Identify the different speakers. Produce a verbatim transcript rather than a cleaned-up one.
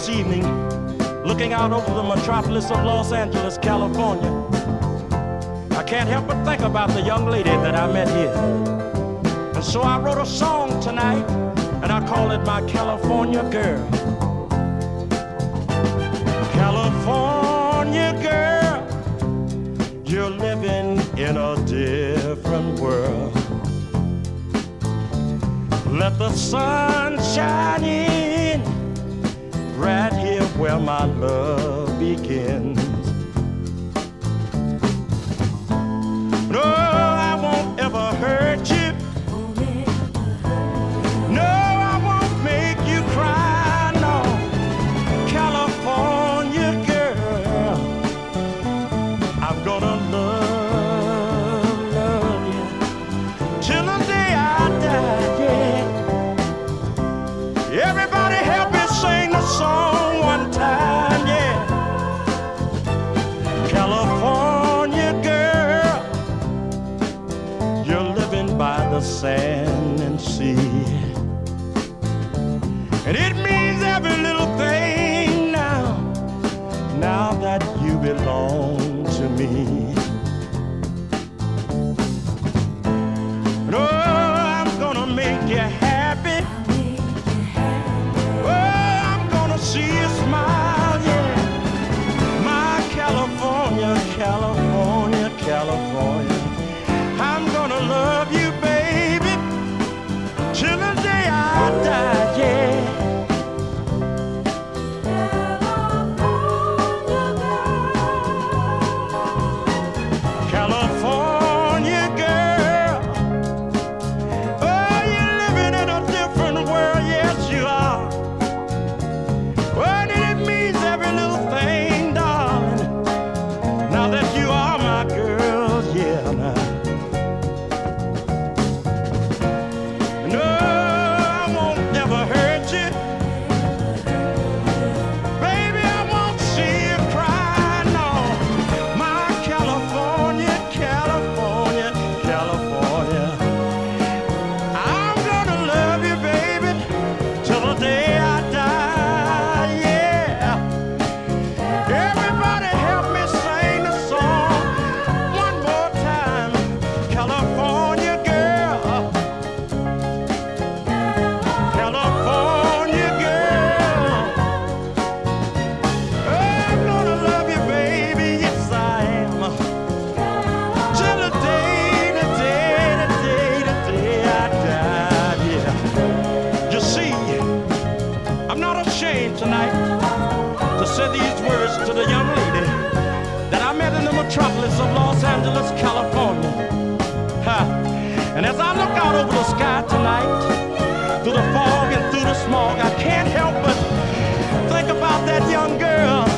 Speaker 1: this evening, looking out over the metropolis of Los Angeles, California, I can't help but think about the young lady that I met here. And so I wrote a song tonight, and I call it My California Girl. California girl, you're living in a different world. Let the sun shine in right here where my love begins. No, I won't ever hurt you. No, I won't make you cry. No, California girl, I'm gonna love, love you till the day I die, yeah. Everybody help me sing the song one time, yeah. California girl, you're living by the sand and sea, and it means every little thing now, now that you belong to me. No, I'm gonna make you happy. Oh, I'm gonna see you smile, yeah. My California, California, California, I'm gonna love you, baby, till the day I die, yeah. California girl, oh, you're living in a different world, yes you are. Well, it means every little thing, darling, now that you are my girl, yeah, now. No, I won't never hurt you. Baby, I won't see you cry, no. My California, California, California, I'm gonna love you, baby, till the day I die, yeah. Everybody help me sing the song one more time. California girl, California girl, I'm gonna love you, baby, yes I am, till the day, the day, the day, the day I die, yeah. You see, I'm not ashamed tonight to say these words to the young lady that I met in the metropolis of Los Angeles, California. Ha. And as I look out over the sky tonight, through the fog and through the smog, I can't help but think about that young girl